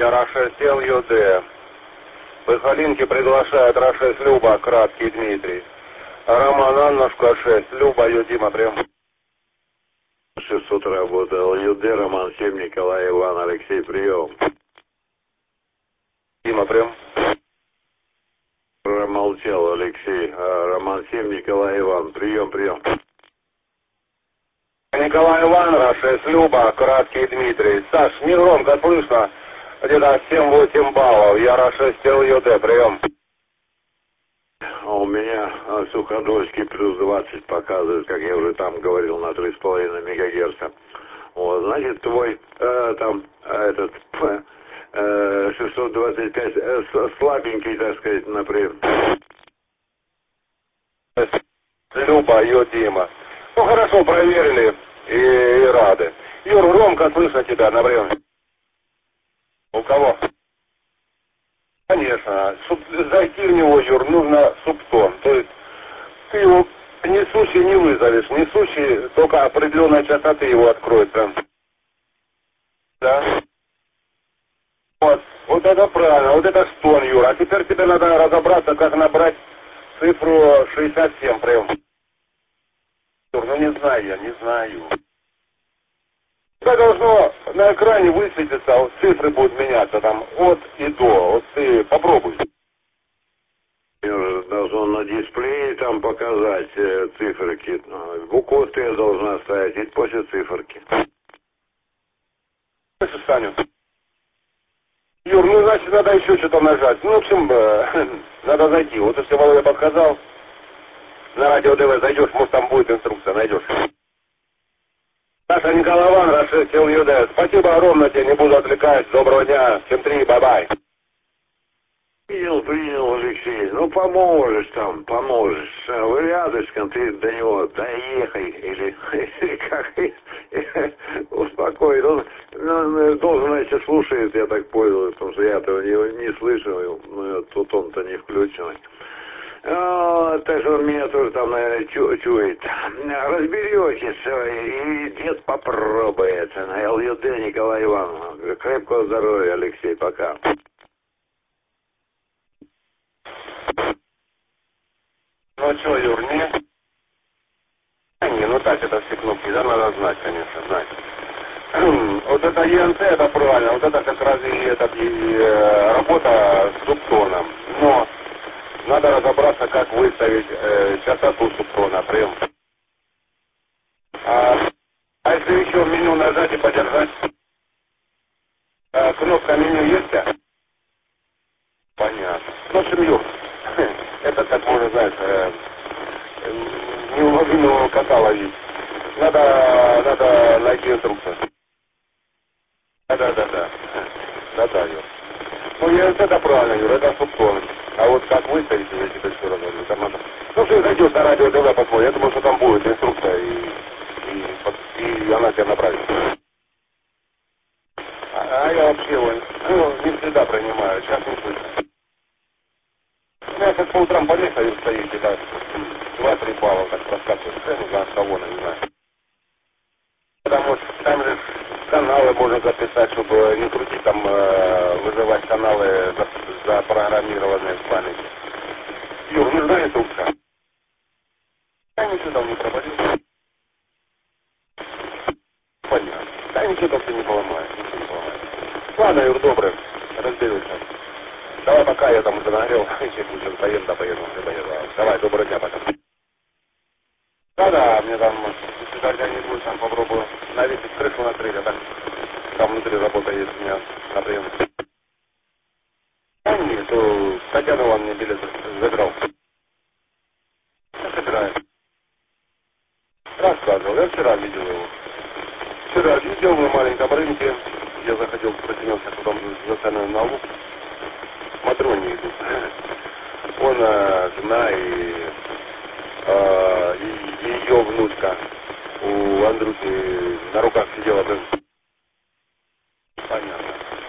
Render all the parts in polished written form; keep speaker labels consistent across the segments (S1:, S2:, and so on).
S1: Ра-6 ЛЮД. Выхолинки приглашает Ра-6 Люба, краткий Дмитрий. Роман Аннушка 6, Люба, Юдима, прием.
S2: 600 работал, ЮД, Роман 7, Николай Иван, Алексей, прием.
S1: Дима, прием.
S2: Промолчал Алексей, Роман 7, Николай Иван, прием, прием.
S1: Николай Иван, Ра-6 Люба, краткий Дмитрий. Саш, негромко слышно, где-то 7-8 баллов. Я Ра-6 ЛЮД, прием.
S2: А у меня Суходольский плюс 20 показывает, как я уже там говорил, на 3,5 мегагерца. Вот, значит, твой этот 625 слабенький, так сказать, например.
S1: Люба, Дима. Ну хорошо, проверили и рады. Юр, громко слышно тебя на время. У кого? Конечно. Зайти в него, Юр, нужно субтон. То есть ты его несущий не вызовешь. Несущий только определенной частоты его откроет прям. Да? Вот это правильно, вот это стон, Юра. А теперь тебе надо разобраться, как набрать цифру 67 прям. Юр, ну не знаю я, не знаю. Это должно на экране высветиться, вот цифры будут меняться там от и до. Вот ты попробуй.
S2: Должен на дисплее там показать циферки. Букву Т должна ставить и после циферки.
S1: Саню. Юр, ну значит надо еще что-то нажать. Ну, в общем, надо зайти. Вот если Володя подсказал, на радио ДВ зайдешь, может там будет инструкция, найдешь. Саша Николаеван, Ра-6 ЛЮД. Спасибо огромное тебе, не буду отвлекать. Доброго дня. Всем 3, бай-бай.
S2: Принял, Алексей. Ну, поможешь там, поможешь. Вы рядышком, ты до него доехай. Или как успокой. Он должен, значит, слушает, я так понял, потому что я этого не слышал. Ну, тут он-то не включенный. Так что он меня тоже там, наверное, чует. Разберетесь, и дед попробует. На ЛЮД Николай Иванович. Крепкого здоровья, Алексей, пока.
S1: Ну что, Юр, не? Не, ну так, это все кнопки, да, надо знать, конечно, знать. Вот это ЕНЦ, это правильно, вот это как раз и работа с субтоном. Но надо разобраться, как выставить частоту субтона, прием. А если еще меню нажать и подержать, кнопка меню есть? Понятно. Ну, в общем, Юр, это так можно, знаешь, неуловимого кота ловить. Надо найти инструкцию. Да. Да, Юр. Ну, это правильно, Юр, это субтон. А вот как выставить, я тебе все равно говорю, там надо. Ну, что зайдешь на радио ТВ, посмотри, я думаю, что там будет инструкция, и она тебя направит. А я вообще его, не всегда принимаю, сейчас не слышу. Ну, я как по утрам полез, стоит, где-то 2-3 балла так проскакивает, цену за автовона, не знаю. Потому что там же каналы можно записать, чтобы не крутить там, вызывать каналы запрограммированные в памяти. Юр, нужна инструкция? Да ничего там не пропадет. Понятно. Да ничего там ты не поломаешь, ничего не поломаешь. Ладно, Юр, добрый, разберемся. Давай пока, я там уже нагрел, сейчас поеду, да поеду. Давай, доброго дня, пока. Да, мне там, если когда-нибудь там попробую навесить крышу накрыть, а так там внутри работа есть у меня на прием. А нет, то Татьяна вон мне билет забирал. Собирает. Рассказывал, я вчера видел его. Вчера видел на маленьком рынке, я заходил, протянился потом за цену на лук. Матроне идут. Он, жена и ее внучка у Андрюхи на руках сидела. Понятно.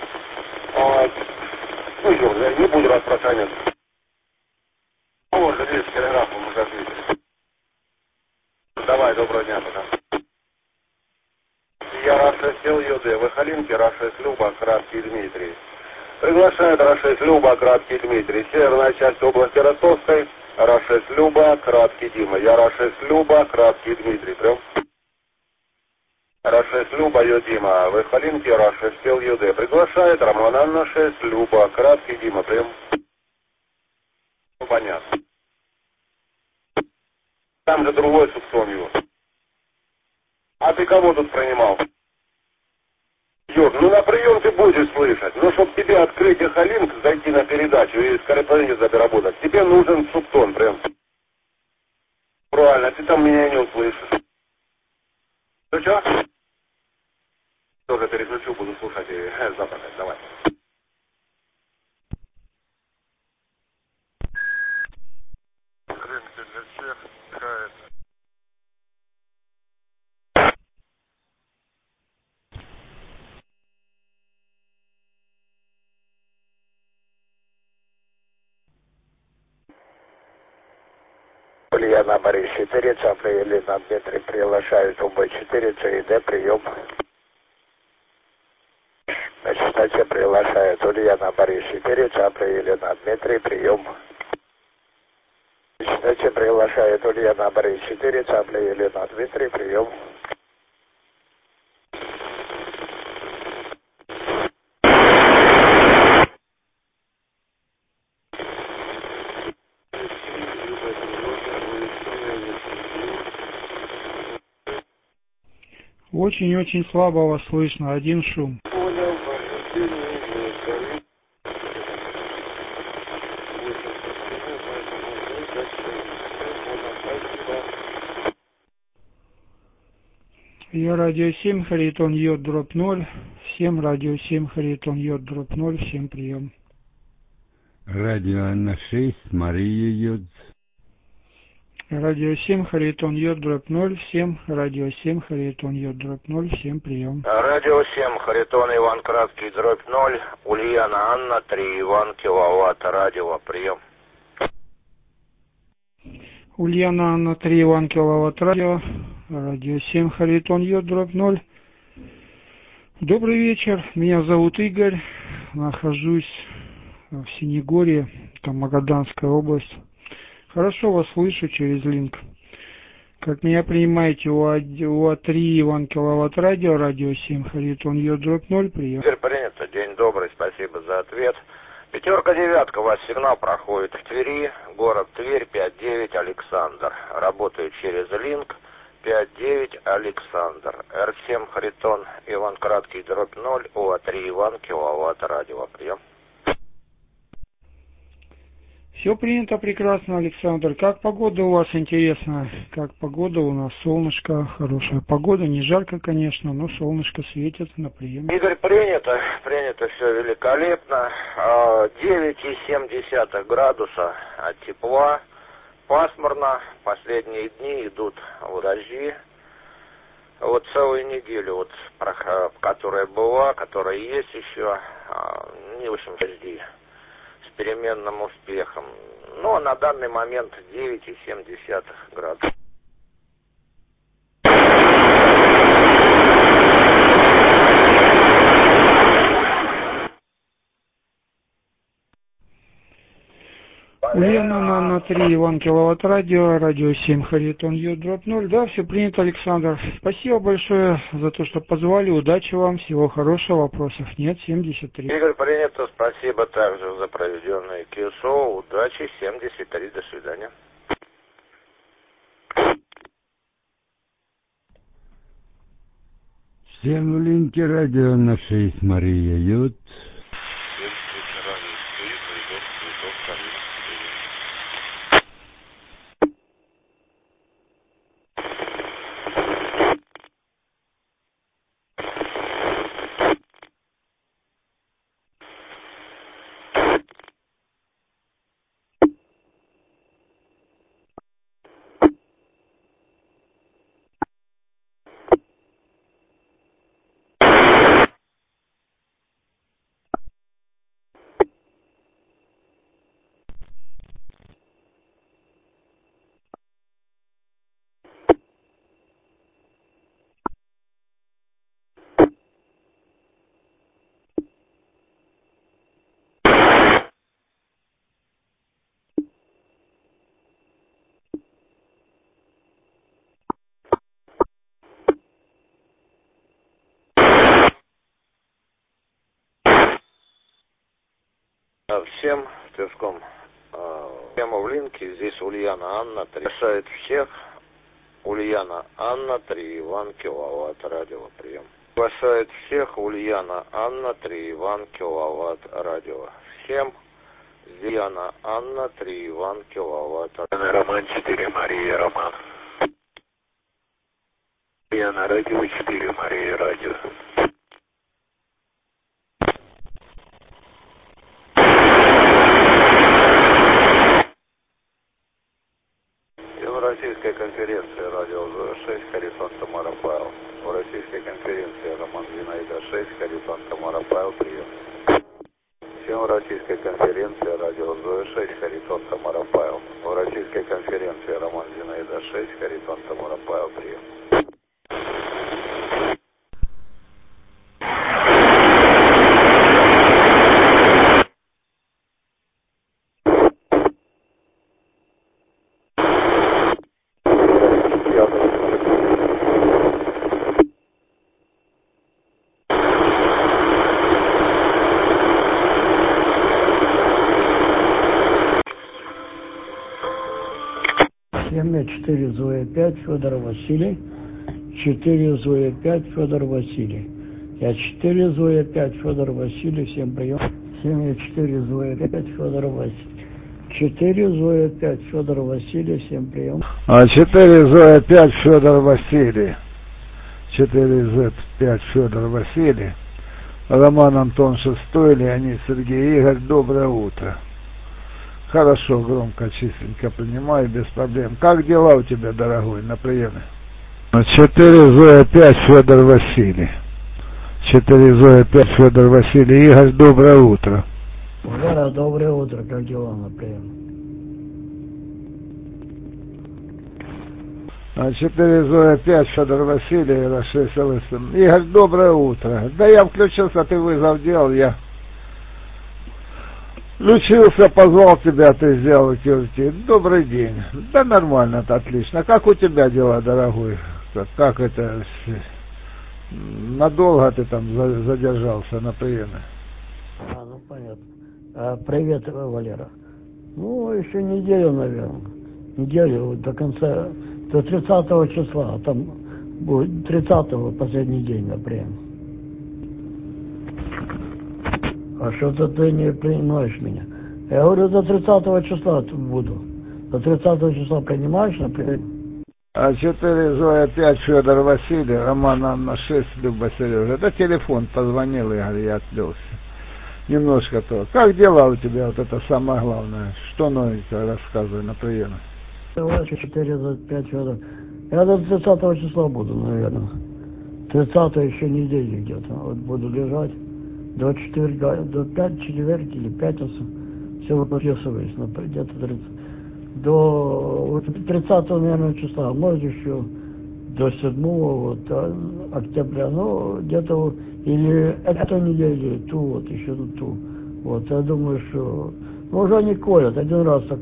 S1: Ну, Юр, я не буду распространяться. Ну, вот, здесь телеграфом уже ответили. Давай, доброго дня, пока. Я Ра-6 ЛЮД, Выхолинки, Ра-6 Люба, краткий Дмитрий. Приглашает Ра-6 Люба, краткий Дмитрий. Северная часть области Ростовской. Ра-6 Люба, краткий Дима. Я Ра-6 Люба, краткий Дмитрий. Прям. Ра-6 Люба, Ё Дима. В Халинке Ра-6 Сел ЮД. Приглашает Роман Анна 6 Люба, краткий Дима. Прям. Ну, понятно. Там же другой суксон его. А ты кого тут принимал? Юр, ну на прием ты будешь слышать. Но чтобы тебе открыть Эхолинк, зайти на передачу и скорее заработать, тебе нужен субтон прям. Правильно, ты там меня не услышишь. Ну что? Тоже переключу, буду слушать и западать. Давай. Рынки для всех, КС.
S3: Ульяна Борис 4, Цапля Елена Дмитрий приглашают УБ-4, ЦИД, прием. На частоте приглашает Ульяна Борис 4, Цапля Елена Дмитрий, прием. На частоте приглашает Ульяна Борис 4, Цапля Елена Дмитрий, прием.
S4: Очень-очень слабо вас слышно, один шум. Я радио 7, Харитон Йод, дробь 0. Всем радио 7, Харитон Йод, дробь 0. Всем прием.
S5: Радио Анна 6, Мария Йод.
S4: Радио 7, Харитон Йод, дробь 0. Всем радио 7, Харитон Йод, дробь 0. Всем прием.
S3: Радио 7, Харитон Иван Краткий, дробь 0. Ульяна Анна 3, Иван Киловатт, радио, прием.
S4: Ульяна Анна 3, Иван Киловатт, радио. Радио 7, Харитон Йод, дробь 0. Добрый вечер, меня зовут Игорь. Нахожусь в Синегорье, там Магаданская область. Хорошо вас слышу через линк. Как меня принимаете, УА3 Иван Киловатт радио, радио 7, Харитон Йод, дробь 0, прием.
S3: Теперь принято, день добрый, спасибо за ответ. 5-9, у вас сигнал проходит в Твери, город Тверь, 5-9, Александр. Работает через линк, 5-9, Александр. Р7 Харитон Иван Краткий, дробь 0, УА3 Иван Киловатт, радио, прием.
S4: Все принято прекрасно, Александр. Как погода у вас, интересно? Как погода у нас? Солнышко, хорошая погода. Не жарко, конечно, но солнышко светит на прием.
S3: Игорь, принято все великолепно. 9,7 градуса от тепла. Пасмурно. Последние дни идут дожди. Вот целую неделю, вот, которая была, которая есть еще, не в общем дожди. С переменным успехом. Но на данный момент 9,7 градуса.
S4: Ульяна на 3 Иван Киловатт радио, радио 7 Харитон Йод, дробь 0. Да, все принято, Александр. Спасибо большое за то, что позвали. Удачи вам, всего хорошего, вопросов нет. 73.
S3: Игорь, принято. Спасибо также за проведенное КСО. Удачи. 73. До свидания.
S5: Всем в линке радио Анна 6, Мария Йод.
S3: всем в Тверском. Прямо в линке. Здесь Ульяна Анна. Приглашает всех. Ульяна Анна, 3 Иван, киловатт, радиоприем. Приглашает всех. Ульяна Анна, 3 Иван, киловатт, радио. Всем. Ульяна Анна, 3 Иван, киловатт.
S2: Роман 4, Мария, Роман. Ульяна, радио 4, Мария, радио.
S1: Российская конференция радио 6, Харитон Тамара Павел. В Российской конференции Роман Зинаида 6, Харитон Тамара Павел, прием. Всем Российской конференции радио 6, Харитон Тамара Павел. В Российской конференции Роман Зинаида 6, Харитон Тамара Павел, прием.
S6: Я 4 Зоя 5 Федор Василий, 4 Зоя 5 Федор Василий. Я 4 Зоя 5 Федор Василий, всем прием. 7 я 4 Зоя 5 Федор Василий. 4 Зоя 5 Федор Василий, всем прием.
S7: 4 Зоя 5 Федор Василий. 4 З 5 Федор Василий. Роман Антон 6, Леонид Сергей Игорь, доброе утро. Хорошо, громко, чистенько принимаю, без проблем. Как дела у тебя, дорогой, на приеме? 4 Зоя 5 Федор Василий. 4 Зоя 5 Федор Василий. Игорь, доброе утро.
S6: Вера, доброе утро, как дела на приеме?
S7: 4 Зоя 5 Федор Василий, Рашид Селестин. Игорь, доброе утро. Да я включился, ты вызов делал, я включился, позвал тебя, ты сделал кирти. Добрый день. Да нормально, отлично. Как у тебя дела, дорогой? Как это? Надолго ты там задержался на приеме?
S6: Ну понятно. Привет, Валера. Ну, еще неделю, наверное. Неделю до конца, до 30 числа. А там будет 30-го последний день на приеме. А что-то ты не принимаешь меня. Я говорю, до 30 числа тут буду. До 30 числа принимаешь, например?
S7: 4 Зоя 5 Федор Василий, Роман Анна 6, Люба Сережа. Это телефон позвонил, Игорь, я отвлекся. Немножко то. Как дела у тебя, вот это самое главное? Что новенькое, рассказывай на приеме.
S6: 4 за 5 Федор. Я до 30 числа буду, наверное. 30 еще недели где-то. Вот буду лежать. До четверга, до 5 четверги или пятницы, все выписываюсь, где-то 30. До 30, наверное, числа, может еще до 7 вот, октября, ну, где-то, или эту неделю, ту, вот, еще ту. Вот, я думаю, что, ну, уже они колят, один раз так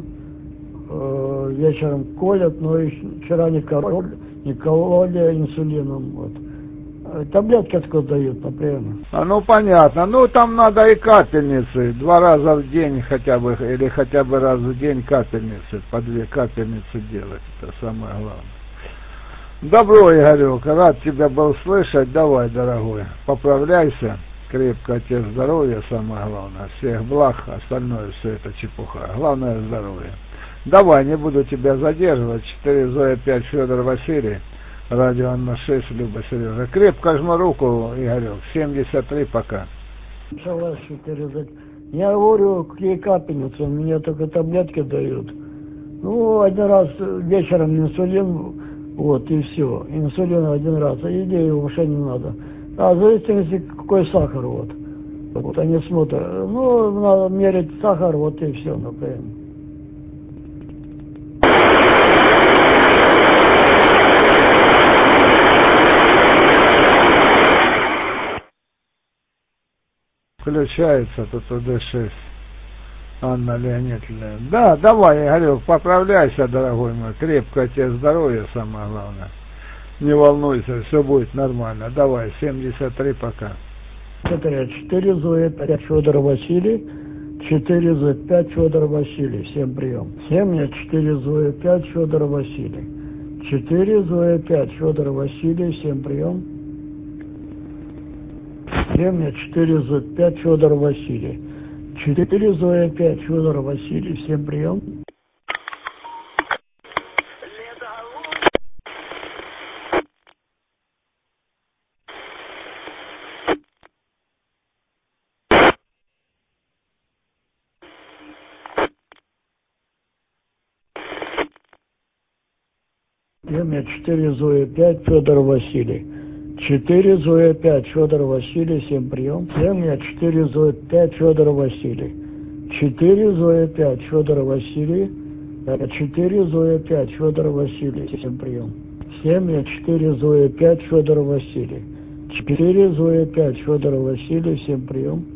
S6: вечером колят, но вчера не кололи инсулином, вот. Таблетки откуда дают, например.
S7: Ну понятно, ну там надо и капельницы, 2 раза в день хотя бы, или хотя бы раз в день капельницы, по 2 капельницы делать, это самое главное. Добро, Игорек, рад тебя был слышать, давай, дорогой, поправляйся, крепко тебе здоровья, самое главное, всех благ, остальное все это чепуха, главное здоровье. Давай, не буду тебя задерживать, 4 Зоя 5 Федор Василий. Радио Анна 6, Люба Сережа. Крепко жму руку, Игорек. 73 пока.
S6: Я говорю, какие капельницы, мне только таблетки дают. Ну, один раз вечером инсулин, вот, и все. Инсулин один раз, а еде его вообще не надо. А в зависимости, какой сахар, вот. Вот они смотрят. Ну, надо мерить сахар, вот и все, например.
S7: Включается тут УД-6. Анна Леонидовна. Да, давай, Игорек, поправляйся, дорогой мой. Крепкое тебе здоровье, самое главное. Не волнуйся, все будет нормально. Давай, 73 пока.
S6: 4 Зоя 5 Федор Василий, 4 Z5 Федор Василий, всем прием. 7 я 4 Зоя 5 Федор Василий. 4 Зоя 5 Федор Василий, всем прием. 7 я 4 Z5 Федор Василий. 4 Зоя 5 Федор Василий, всем прием. Семь 4 Зоя 5 Федор Василий. 4 Зоя 5 Федор Василий, всем прием. 7 4 Зоя 5 Федор Василий. 4 Зоя 5 Федор Василий. 4 Зоя 5 Федор Василий, всем прием. 7 4 Зоя 5 Федор Василий. 4 Зоя 5 Федор Василий, всем прием.